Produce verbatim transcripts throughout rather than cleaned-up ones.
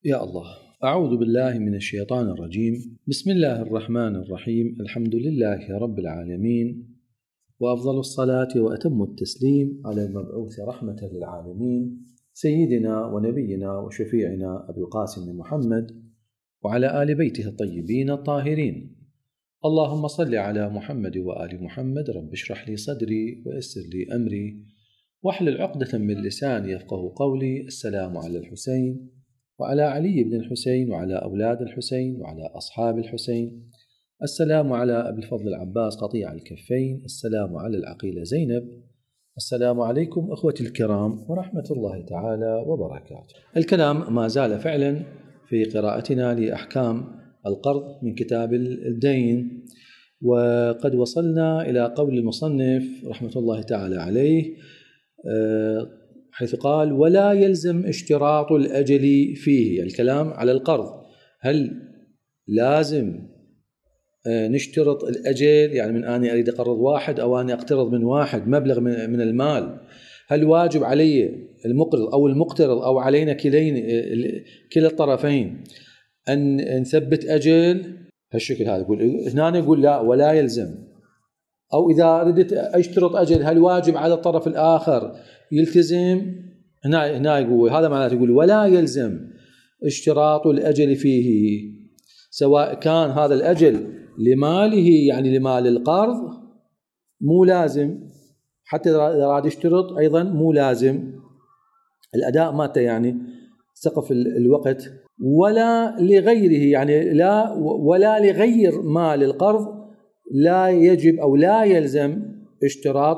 يا الله، أعوذ بالله من الشيطان الرجيم. بسم الله الرحمن الرحيم. الحمد لله رب العالمين، وأفضل الصلاة وأتم التسليم على المبعوث رحمة للعالمين سيدنا ونبينا وشفيعنا أبي القاسم محمد وعلى آل بيته الطيبين الطاهرين. اللهم صل على محمد وآل محمد. رب اشرح لي صدري ويسر لي أمري واحلل عقدة من لساني يفقه قولي. السلام على الحسين وعلى علي بن الحسين وعلى أولاد الحسين وعلى أصحاب الحسين. السلام على أبي الفضل العباس قطيع الكفين. السلام على العقيلة زينب. السلام عليكم أخوتي الكرام ورحمة الله تعالى وبركاته. الكلام ما زال فعلا في قراءتنا لأحكام القرض من كتاب الدين، وقد وصلنا إلى قول المصنف رحمة الله تعالى عليه حيث قال: ولا يلزم اشتراط الأجل فيه. الكلام على القرض، هل لازم نشترط الأجل؟ يعني من أني أريد أقرض واحد أو أني أقترض من واحد مبلغ من المال، هل واجب علي المقرض أو المقترض أو علينا كلين كلا الطرفين أن نثبت أجل هالشكل هذا؟ يقول هنا يقول لا، ولا يلزم. أو إذا أردت أشترط أجل هل واجب على الطرف الآخر يلتزم؟ هنا هنا يقول هذا معناته، يقول ولا يلزم اشتراط الأجل فيه، سواء كان هذا الأجل لماله يعني لمال القرض مو لازم، حتى إذا أراد يشترط أيضا مو لازم الأداء مالته يعني سقف الوقت، ولا لغيره يعني لا ولا لغير مال القرض لا يجب أو لا يلزم اشتراط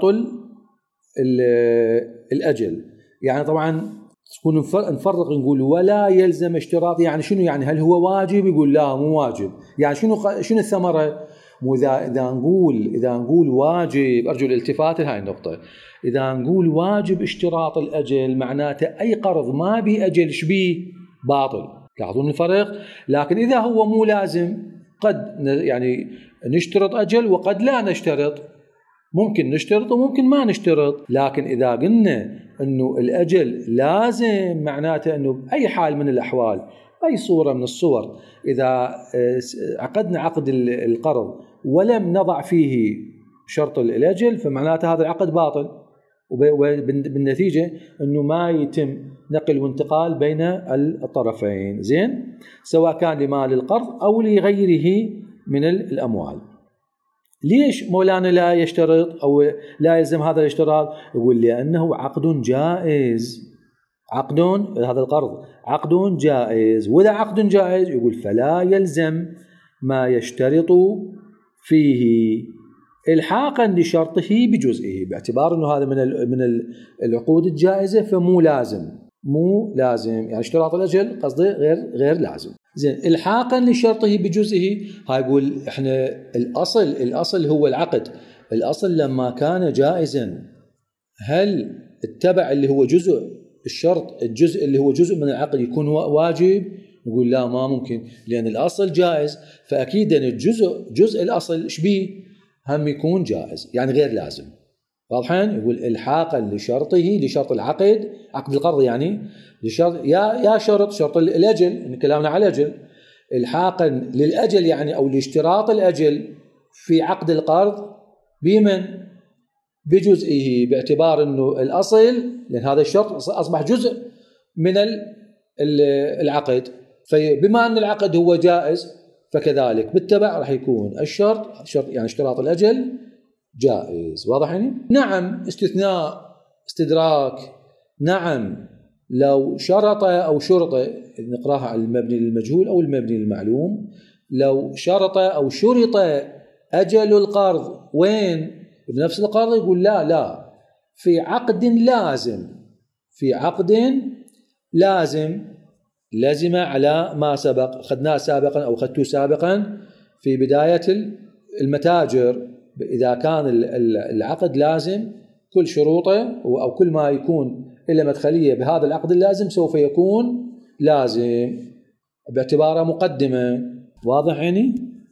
الأجل. يعني طبعا تكون نفرق نقول ولا يلزم اشتراط، يعني شنو؟ يعني هل هو واجب؟ يقول لا مو واجب. يعني شنو شنو الثمرة؟ مو إذا إذا نقول إذا نقول واجب، أرجو الالتفات لهذه النقطة، إذا نقول واجب اشتراط الأجل معناته أي قرض ما بي أجل شبيه باطل. لاحظون الفرق؟ لكن إذا هو مو لازم قد يعني نشترط أجل وقد لا نشترط، ممكن نشترط وممكن ما نشترط. لكن إذا قلنا أنه الأجل لازم معناته أنه بأي حال من الأحوال، أي صورة من الصور، إذا عقدنا عقد القرض ولم نضع فيه شرط الأجل فمعناته هذا العقد باطل، وبالنتيجة أنه ما يتم نقل وانتقال بين الطرفين، زين، سواء كان لمال القرض أو لغيره من الأموال. ليش مولانا لا يشترط أو لا يلزم هذا الاشتراط؟ يقول لأنه عقد جائز، عقد هذا القرض عقد جائز، وإذا عقد جائز يقول فلا يلزم ما يشترط فيه إلحاقا لشرطه بجزئه، باعتبار أنه هذا من من العقود الجائزة فمو لازم مو لازم يعني اشتراط الأجل قصدي غير غير لازم. زين، إلحاقا لشرطه بجزئه، هاي يقول إحنا الأصل الأصل هو العقد، الأصل لما كان جائزا هل اتبع اللي هو جزء الشرط الجزء اللي هو جزء من العقد يكون واجب؟ يقول لا ما ممكن، لأن الأصل جائز، فأكيد أن الجزء جزء الأصل شبيه هم يكون جائز يعني غير لازم. واضحين؟ يقول إلحاقا لشرطه لشرط العقد، عقد القرض يعني لشرط يا يا شرط شرط الأجل، إن كلامنا على الأجل، إلحاقا للأجل يعني أو لاشتراط الأجل في عقد القرض بمن؟ بجزئه، باعتبار أنه الأصل لأن هذا الشرط أصبح جزء من العقد، فبما أن العقد هو جائز فكذلك بالتبع راح يكون الشرط شرط يعني اشتراط الأجل جائز. واضح يعني؟ نعم، استثناء استدراك، نعم لو شرط أو شرط، نقراها على المبني للمجهول أو المبني للمعلوم، لو شرط أو شرط أجل القرض وين؟ بنفس القرض، يقول لا لا في عقد لازم، في عقد لازم لازم على ما سبق أخذناه سابقا أو أخذته سابقا في بداية المتاجر. إذا كان العقد لازم كل شروطه أو كل ما يكون إلا مدخلية بهذا العقد اللازم سوف يكون لازم باعتباره مقدمة. واضح يعني؟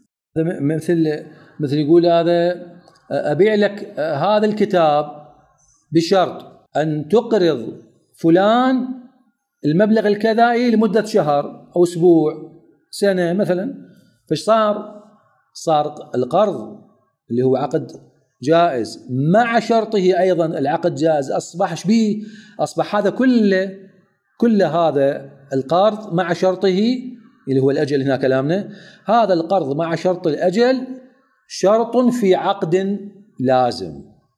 مثل مثل يقول هذا أبيع لك هذا الكتاب بشرط أن تقرض فلان المبلغ الكذائي لمدة شهر أو أسبوع سنة مثلا. فايش صار؟ صار القرض اللي هو عقد جائز مع شرطه أيضا العقد جائز، أصبح شبيه؟ أصبح هذا كله كل هذا القرض مع شرطه اللي هو الأجل. هنا كلامنا هذا القرض مع شرط الأجل شرط في عقد لازم.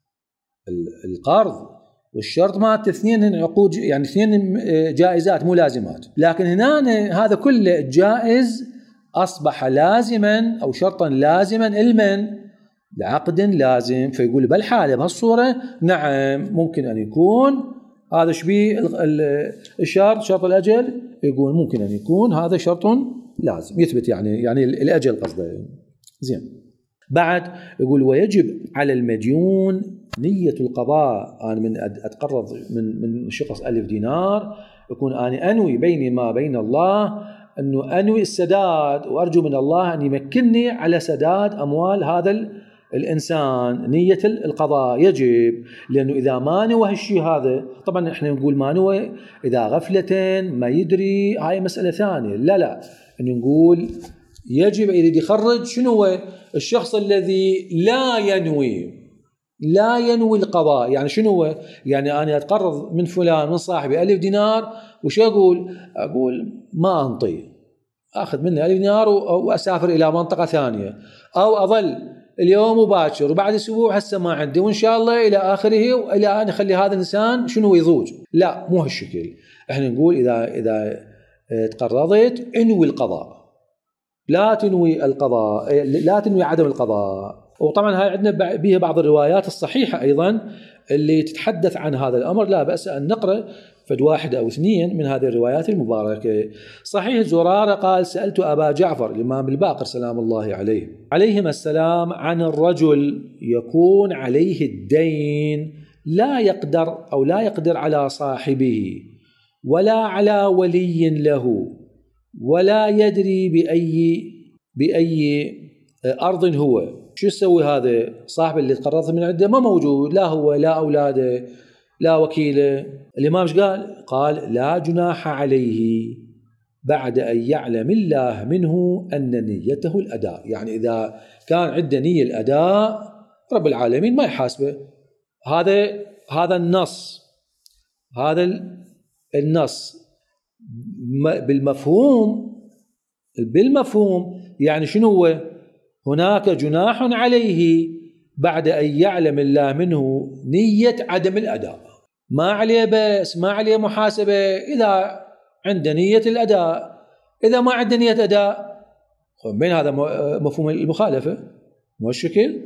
القرض والشرط مات اثنين عقود، يعني اثنين جائزات مو لازمات. لكن هنا هذا كله جائز أصبح لازما أو شرطا لازما المن لعقد لازم. فيقول بالحالة بهالصورة نعم ممكن أن يكون هذا شبيه الشرط شرط الأجل، يقول ممكن أن يكون هذا شرط لازم يثبت يعني يعني الأجل قصده. زين. بعد يقول ويجب على المديون نية القضاء. أنا من أتقرض من من شخص ألف دينار، يكون أنا أنوي بيني ما بين الله أنه أنوي السداد، وأرجو من الله أن يمكنني على سداد أموال هذا الإنسان. نية القضاء يجب، لأنه إذا ما نوى هالشيء هذا، طبعا إحنا نقول ما نوى إذا غفلة ما يدري، هاي مسألة ثانية. لا لا أن نقول يجب يريد يخرج شنو هو الشخص الذي لا ينوي لا ينوي القضاء. يعني شنو هو؟ يعني أنا أتقرض من فلان من صاحبي ألف دينار، وش أقول؟ أقول ما أنطي، أخذ منه ألف دينار وأسافر إلى منطقة ثانية، أو أظل اليوم مباشر وبعد أسبوع هسه ما عندي، وإن شاء الله إلى آخره، وإلى أن يخلي هذا الإنسان شنو يضوج. لا مو هالشكل. إحنا نقول إذا إذا تقرضت انوي القضاء، لا تنوي القضاء، لا تنوي عدم القضاء. وطبعا هاي عندنا بها بعض الروايات الصحيحة أيضا اللي تتحدث عن هذا الأمر، لا بأس أن نقرأ فد واحد أو اثنين من هذه الروايات المباركة. صحيح زرارة قال سألت أبا جعفر الإمام الباقر سلام الله عليه عليهما السلام عن الرجل يكون عليه الدين لا يقدر أو لا يقدر على صاحبه ولا على ولي له ولا يدري بأي بأي أرض هو. شو يسوي هذا صاحب اللي تقرضت من عنده؟ ما موجود، لا هو لا أولاده لا وكيله. الإمام ايش قال؟ قال لا جناح عليه بعد أن يعلم الله منه أن نيته الأداء. يعني إذا كان عنده نية الأداء رب العالمين ما يحاسبه. هذا هذا النص هذا النص بالمفهوم بالمفهوم يعني شنو هو؟ هناك جناح عليه بعد أن يعلم الله منه نية عدم الأداء، ما عليه بس ما عليه محاسبة إذا عنده نية الأداء. إذا ما عنده نية أداء بين هذا مفهوم المخالفة مو الشكل.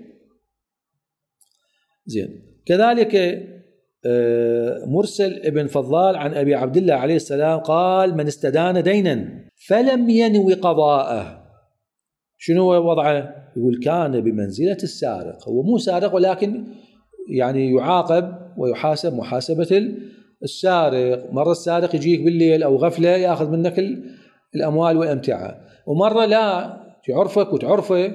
زين. كذلك مرسل ابن فضال عن أبي عبد الله عليه السلام قال من استدان دينا فلم ينوي قضاءه شنو وضعه؟ يقول كان بمنزلة السارق. هو مو سارق ولكن يعني يعاقب ويحاسب محاسبة السارق. مرة السارق يجيك بالليل أو غفلة يأخذ منك الأموال والأمتعة، ومرة لا تعرفك وتعرفه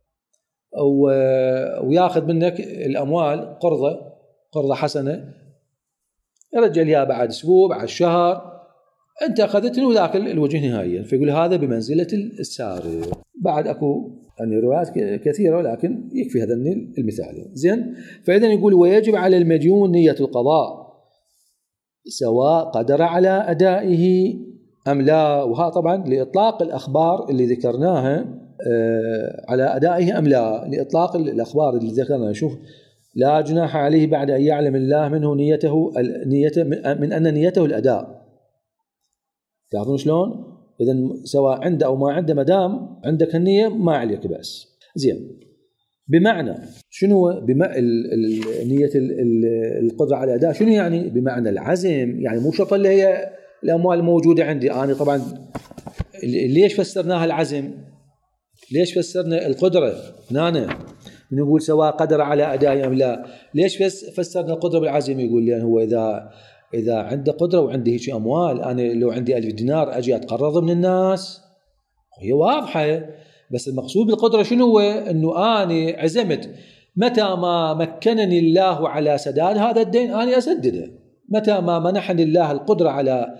ويأخذ منك الأموال قرضة قرضة حسنة، يرجع لها بعد أسبوع بعد شهر، أنت أخذت له ذاك الوجه نهائيا. فيقول هذا بمنزلة السارق. بعد أكو يعني روايات كثيرة ولكن يكفي هذا المثال. زين. فإذا يقول ويجب على المديون نية القضاء سواء قدر على أدائه أم لا. وها طبعا لإطلاق الأخبار اللي ذكرناها على أدائه أم لا، لإطلاق الأخبار اللي ذكرناها. شوف لا جناح عليه بعد أن يعلم الله منه نيته نيته من أن نيته الأداء. تعرفون شلون؟ إذا سواء عنده أو ما عنده مدام عندك النية ما عليك بأس. زين. بمعنى شنو بما نية القدرة على الأداء؟ شنو يعني؟ بمعنى العزم. يعني مو شرط اللي هي الأموال الموجودة عندي أنا. طبعا ليش فسرناها العزم؟ ليش فسرنا القدرة هنا؟ نقول سواء قدر على أداء أم لا. ليش فسرنا القدرة بالعزم؟ يقول لأن هو إذا إذا عنده قدرة وعنده هيك أموال، أنا لو عندي ألف دينار أجي أتقرض من الناس، هي واضحة. بس المقصود بالقدرة شنو هو؟ أنه أنا عزمت متى ما مكنني الله على سداد هذا الدين أنا أسدده. متى ما منحني الله القدرة على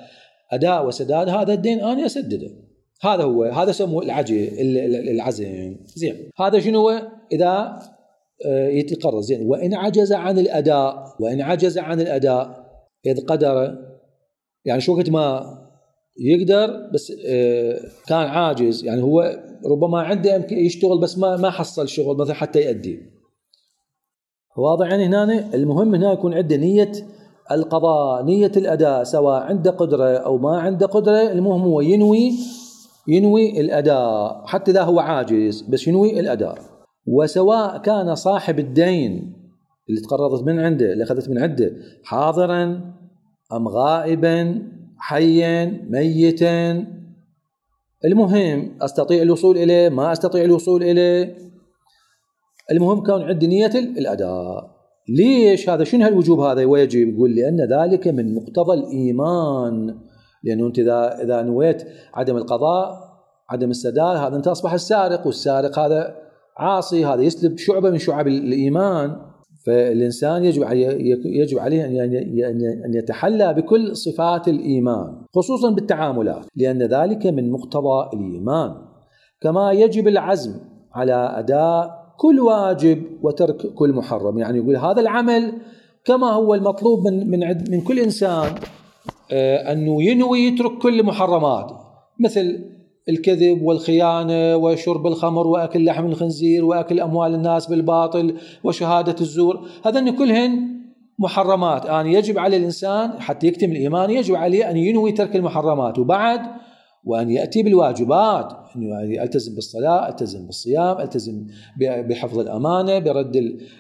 أداء وسداد هذا الدين أنا أسدده. هذا هو، هذا سموه العجز العزم. زين، هذا شنو هو؟ إذا يتقرر. زين، وإن عجز عن الأداء، وإن عجز عن الأداء إذ قدر، يعني شو وقت ما يقدر بس كان عاجز، يعني هو ربما عنده يشتغل بس ما ما حصل شغل مثلا حتى يؤدي. واضح؟ يعني هنا المهم هنا يكون عنده نية القضاء، نية الأداء، سواء عنده قدرة أو ما عنده قدرة، المهم هو ينوي ينوي الأداء حتى إذا هو عاجز، بس ينوي الأداء. وسواء كان صاحب الدين اللي تقرضت من عنده، اللي أخذت من عنده، حاضرا أم غائبا، حيا ميتا، المهم أستطيع الوصول إليه ما أستطيع الوصول إليه، المهم كان عندي نية الأداء. ليش هذا؟ شنو هالوجوب هذا ويجب؟ يقول لأن ذلك من مقتضى الإيمان، لأنه أنت إذا إذا نويت عدم القضاء عدم السداد، هذا أنت أصبح السارق، والسارق هذا عاصي، هذا يسلب شعبة من شعب الإيمان. فالإنسان يجب يجب عليه أن يتحلى بكل صفات الإيمان، خصوصا بالتعاملات، لأن ذلك من مقتضى الإيمان. كما يجب العزم على أداء كل واجب وترك كل محرم. يعني يقول هذا العمل كما هو المطلوب من من من كل إنسان أنه ينوي يترك كل محرمات، مثل الكذب والخيانة وشرب الخمر وأكل لحم الخنزير وأكل أموال الناس بالباطل وشهادة الزور، هذا كلهن محرمات. أن يعني يجب على الإنسان حتى يكتمل الإيمان يجب عليه أن ينوي ترك المحرمات، وبعد وأن يأتي بالواجبات، أنه ألتزم بالصلاة، ألتزم بالصيام، ألتزم بحفظ الأمانة، برد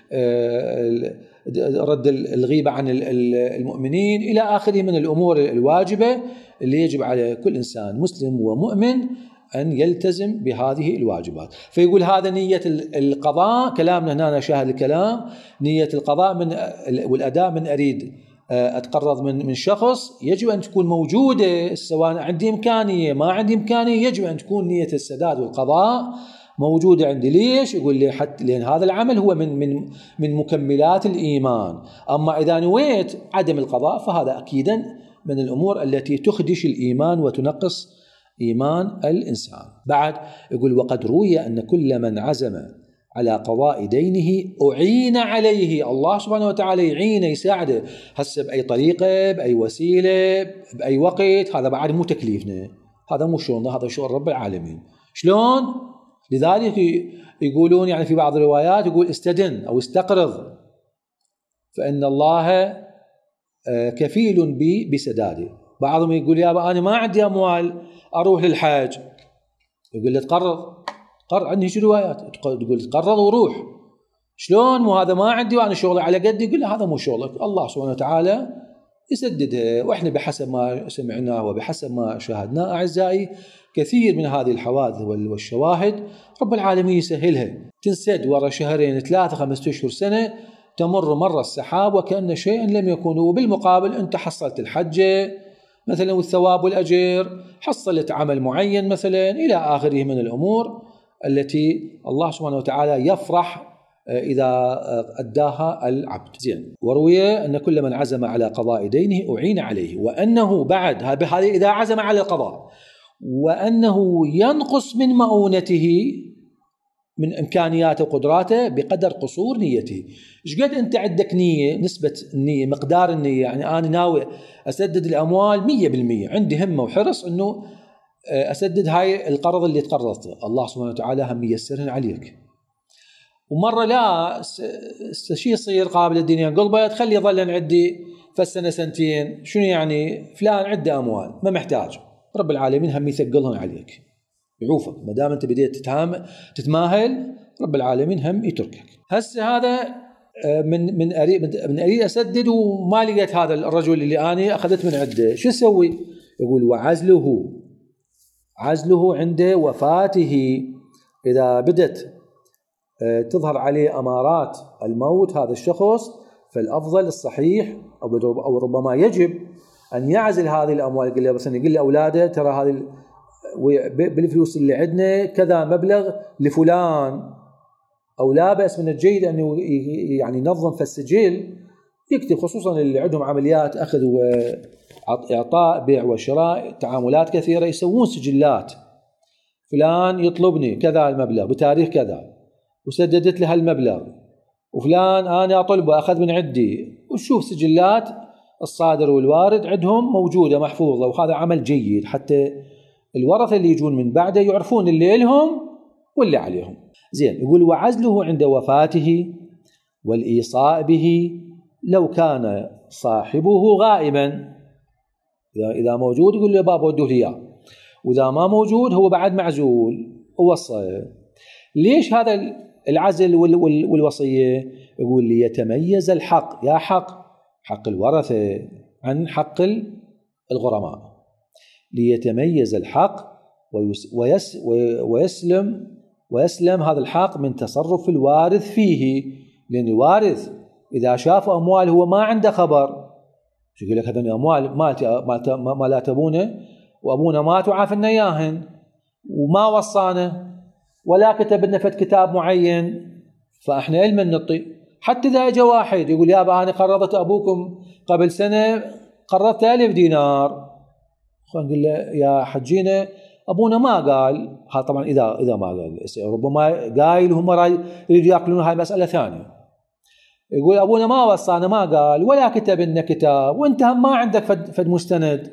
رد الغيبة عن المؤمنين إلى آخره من الأمور الواجبة اللي يجب على كل إنسان مسلم ومؤمن أن يلتزم بهذه الواجبات. فيقول هذا نية القضاء، كلامنا هنا شاهد الكلام، نية القضاء من والأداء من أريد أتقرض من من شخص، يجب أن تكون موجودة، سواء عندي إمكانية ما عندي إمكانية، يجب أن تكون نية السداد والقضاء موجودة عندي. ليش؟ يقول لي حتى لأن هذا العمل هو من من من مكملات الإيمان. أما إذا نويت عدم القضاء فهذا أكيدا من الأمور التي تخدش الإيمان وتنقص إيمان الإنسان. بعد يقول وقد روي أن كل من عزم على قضاء دينه أعين عليه، الله سبحانه وتعالى يعينه يساعده، هسه بأي طريقة بأي وسيلة بأي وقت، هذا بعد مو تكليفنا، هذا مو شغلنا، هذا شغل رب العالمين. شلون؟ لذلك يقولون يعني في بعض الروايات يقول استدن أو استقرض فإن الله كفيل بي بسداده. بعضهم يقول يا أبا أنا ما عندي أموال أروح للحاج، يقول لي تقرض، قرض عندي شو روايات تقول تقرض وروح. شلون؟ مو هذا ما عندي وأنا شغلي على قدي. يقول له هذا مو شغلك، الله سبحانه وتعالى يسددها. وإحنا بحسب ما سمعناه وبحسب ما شاهدناه أعزائي كثير من هذه الحوادث والشواهد رب العالمين يسهلها، تنسد ورا شهرين ثلاثة خمسة أشهر سنة، تمر مر السحاب وكأن شيئا لم يكن. وبالمقابل أنت حصلت الحجة مثلا والثواب والأجر، حصلت عمل معين مثلا إلى آخره من الأمور التي الله سبحانه وتعالى يفرح إذا أداها العبد. زين، وروي أن كل من عزم على قضاء دينه أعين عليه، وأنه بعد هذا إذا عزم على القضاء، وأنه ينقص من مؤونته من إمكانياته وقدراته بقدر قصور نيته. إيش قد أنت عندك نية، نسبة النية، مقدار النية، يعني أنا ناوي أسدد الأموال مية بالمية، عندي همة وحرص أنه أسدد هاي القرض اللي تقرضته، الله سبحانه وتعالى هم ييسرهن عليك. ومرة لا شيء يصير قابل الدنيا قلبه تخلي يظلن عندي فالسنة سنتين، شنو يعني فلان عنده أموال ما محتاج، رب العالمين هم يثقلهن عليك يعوفك، ما دام أنت بديت تتهام تتماهل رب العالمين هم يتركك. هسه هذا من من أريد من أريد أسدد وما لقيت هذا الرجل اللي أنا أخذت من عنده، شو أسوي؟ يقول وعزله عزله عند وفاته، إذا بدت تظهر عليه أمارات الموت هذا الشخص، فالأفضل الصحيح أو ربما يجب أن يعزل هذه الأموال. يقول له مثلا يقول لأولاده ترى هذه بالفلوس اللي عندنا كذا مبلغ لفلان، أو لا بأس من الجيد أنه يعني ينظم في السجل يكتب، خصوصا اللي عندهم عمليات أخذ إعطاء بيع وشراء تعاملات كثيرة، يسوون سجلات، فلان يطلبني كذا المبلغ بتاريخ كذا وسددت له هالمبلغ، وفلان أنا أطلبه أخذ من عندي، وشوف سجلات الصادر والوارد عندهم موجودة محفوظة. وهذا عمل جيد حتى الورثة اللي يجون من بعده يعرفون اللي لهم واللي عليهم. زين، يقول وعزله عند وفاته والإيصاء به لو كان صاحبه غائبا، إذا موجود يقول له بابا ودوه لي، وإذا ما موجود هو بعد معزول ووصى. ليش هذا العزل والوصية؟ يقول ليتميز الحق، يا حق حق الورثة عن حق الغرماء، ليتميز الحق ويسلم ويسلم هذا الحق من تصرف الوارث فيه. لأن الوارث إذا شاف أموال هو ما عنده خبر، يقول لك هذا أموال ما لا تبونه وأبونا مات وعافنا إياهن وما وصانا ولا كتب لنا فت كتاب معين، فإحنا علما نطي. حتى إذا اجى واحد يقول يابا أنا قرضت أبوكم قبل سنة قرضت ألف دينار، نقول له يا حجينا أبونا ما قال. هذا طبعا إذا إذا ما قال، ربما قايل هم يريدوا يأكلون هاي مسألة ثانية. يقول أبونا ما وصانا ما قال ولا كتب لنا كتاب، وأنت هم ما عندك فد, فد مستند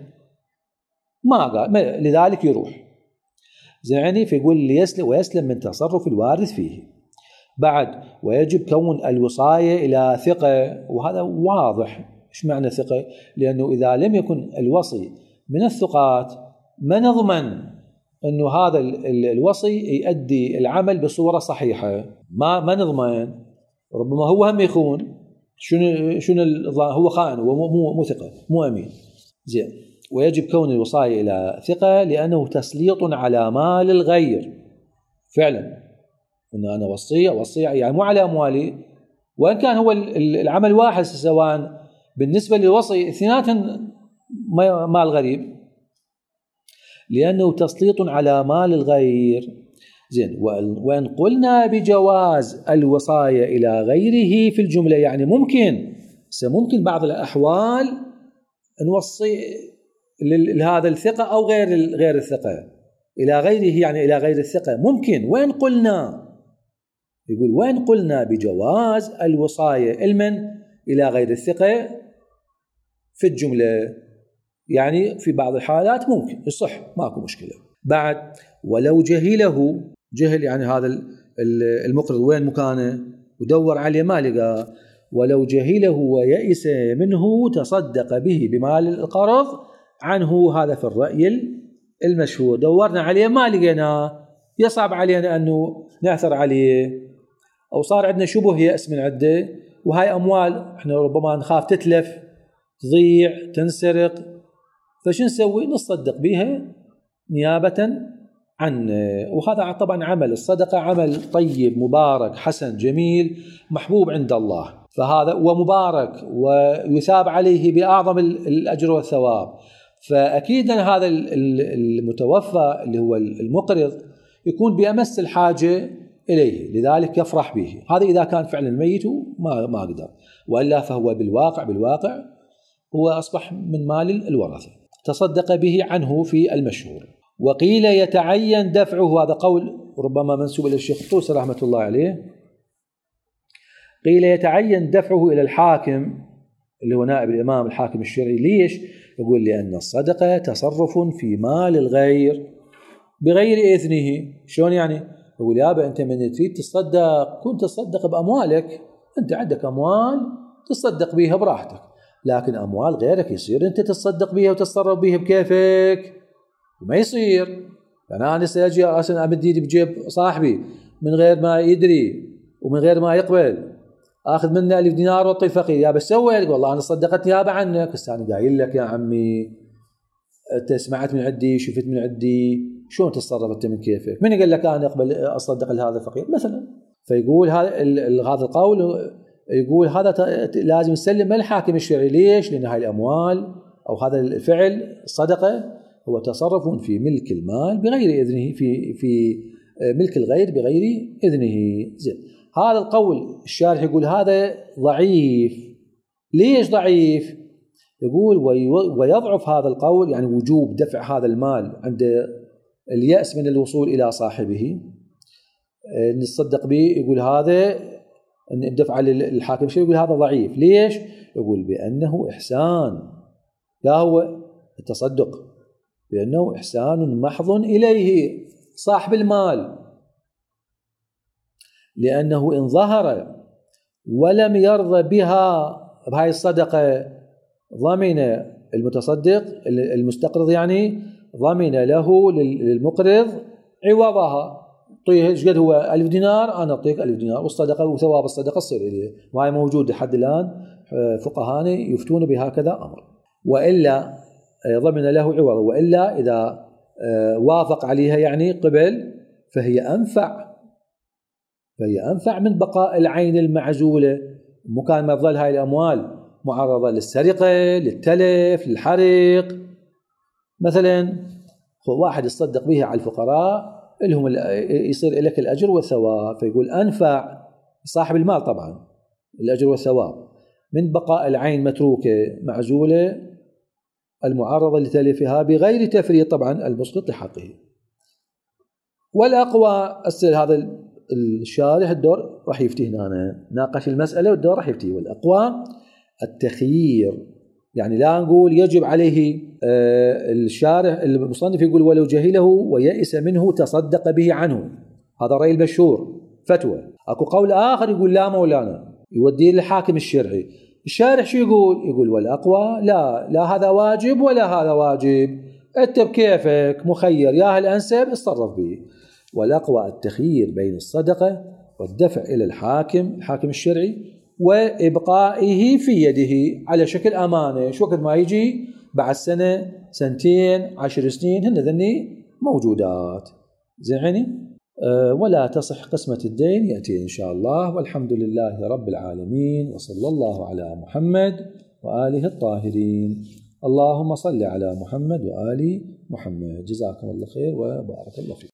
ما قال، لذلك يروح زعني. فيقول ليسلم ويسلم من تصرف الوارث فيه. بعد ويجب كون الوصاية إلى ثقة، وهذا واضح. إيش معنى ثقة؟ لأنه إذا لم يكن الوصي من الثقات ما نضمن أنه هذا الوصي يؤدي العمل بصورة صحيحة، ما ما نضمن، ربما هو هم يخون. شنو شنو هو خائن ومو مو ثقة مو أمين. زين، ويجب كون الوصاية إلى ثقة لأنه تسليط على مال الغير. فعلا إن أنا وصية وصية يعني مو على أموالي، وإن كان هو العمل واحد، سواء بالنسبة للوصي اثنيناتهم مال غريب، لأنه تسليط على مال الغير. زين، وإن قلنا بجواز الوصاية إلى غيره في الجملة، يعني ممكن ممكن بعض الأحوال نوصي لهذا الثقة أو غير غير الثقة إلى غيره، يعني إلى غير الثقة ممكن. وإن قلنا، يقول وإن قلنا بجواز الوصاية علما إلى غير الثقة في الجملة، يعني في بعض الحالات ممكن يصح ماكو مشكلة. بعد ولو جهله، جهل يعني هذا المقرض وين مكانه ودور عليه ما لقى، ولو جهله ويئس منه تصدق به بمال القرض عنه. هذا في الرأي المشهور، دورنا عليه ما لقيناه، يصعب علينا أنه نعثر عليه، أو صار عندنا شبه يأس من عده، وهاي أموال احنا ربما نخاف تتلف تضيع تنسرق، فشو نسوي؟ نصدق بها نيابة عنه. وهذا طبعا عمل الصدقة عمل طيب مبارك حسن جميل محبوب عند الله، فهذا ومبارك ويثاب عليه بأعظم الأجر والثواب. فأكيد هذا المتوفى اللي هو المقرض يكون بأمس الحاجة إليه، لذلك يفرح به. هذا إذا كان فعلا ميت ما ما قدر، وإلا فهو بالواقع بالواقع هو أصبح من مال الورثة، تصدق به عنه في المشهور. وقيل يتعين دفعه، هذا قول ربما منسوب إلى الشيخ الطوسي رحمة الله عليه، قيل يتعين دفعه إلى الحاكم اللي هو نائب الإمام الحاكم الشرعي. ليش؟ يقول لأن الصدقة تصرف في مال الغير بغير إذنه. شلون يعني؟ يقول يابا أنت من تريد تصدق كنت تصدق بأموالك، أنت عندك أموال تصدق بيها براحتك، لكن أموال غيرك يصير أنت تصدق بيها وتتصرف بيها بكيفك، وما يصير. يعني أنا سأجي أصلا أمد يدي بجيب صاحبي من غير ما يدري ومن غير ما يقبل، أخذ منه ألف دينار وطي الفقير، يا بسوي لك والله أنا صدقت يابا عنك، بس أنا قايل لك يا عمي أنت سمعت من عندي شفت من عندي، شلون تتصرف أنت من كيفك؟ من قال لك أنا أقبل أصدق لهذا الفقير مثلا؟ فيقول هذا هذا القول، يقول هذا لازم يسلم الحاكم الشرعي. ليش؟ لأن هاي الأموال أو هذا الفعل الصدقة هو تصرف في ملك المال بغير إذنه، في في ملك الغير بغير إذنه. زين، هذا القول الشارح يقول هذا ضعيف. ليش ضعيف؟ يقول ويضعف هذا القول، يعني وجوب دفع هذا المال عند اليأس من الوصول إلى صاحبه نتصدق به، يقول هذا الدفع للحاكم شيء، يقول هذا ضعيف. ليش؟ يقول بأنه إحسان، لا هو التصدق بأنه إحسان محض إليه صاحب المال، لأنه إن ظهر ولم يرضى بها بهاي الصدقة ضمن المتصدق المستقرض، يعني ضمن له للمقرض عوضها. طيه ايش قد هو ألف دينار، أنا أعطيك ألف دينار، والصدقة وثواب الصدقة تصير إليه، وهي موجود لحد الآن فقهاء يفتون بهكذا أمر. وإلا ضمن له عوض، وإلا إذا وافق عليها يعني قبل فهي أنفع، فهي أنفع من بقاء العين المعزولة، مكان ما تظل هاي الأموال معرضة للسرقة، للتلف، للحريق. مثلا واحد يصدق به على الفقراء لهم يصير لك الأجر والثواب، فيقول أنفع صاحب المال طبعا الأجر والثواب من بقاء العين متروكة معزولة المعرضة لتلفها بغير تفريط طبعا المسقط لحقه. والأقوى السر هذا الشارح الدور راح يفتي هنا، ناقش المسألة والدور راح يفتي. والأقوى التخيير، يعني لا نقول يجب عليه الشارح المصنف يقول ولو جهله ويأس منه تصدق به عنه، هذا رأي المشهور فتوى. أكو قول آخر يقول لا مولانا يوديه للحاكم الشرعي. الشارح شو يقول؟ يقول والأقوى لا لا هذا واجب ولا هذا واجب، أنت بكيفك مخير، يا الأنسب اتصرف به. والأقوى التخيير بين الصدقة والدفع إلى الحاكم الحاكم الشرعي وإبقائه في يده على شكل أمانة، شو وقت ما يجي بعد سنة سنتين عشر سنين هن ذني موجودات زيني. أه ولا تصح قسمة الدين يأتي إن شاء الله. والحمد لله رب العالمين، وصلى الله على محمد وآله الطاهرين. اللهم صل على محمد وآل محمد. جزاكم الله خير وبارك الله فيكم.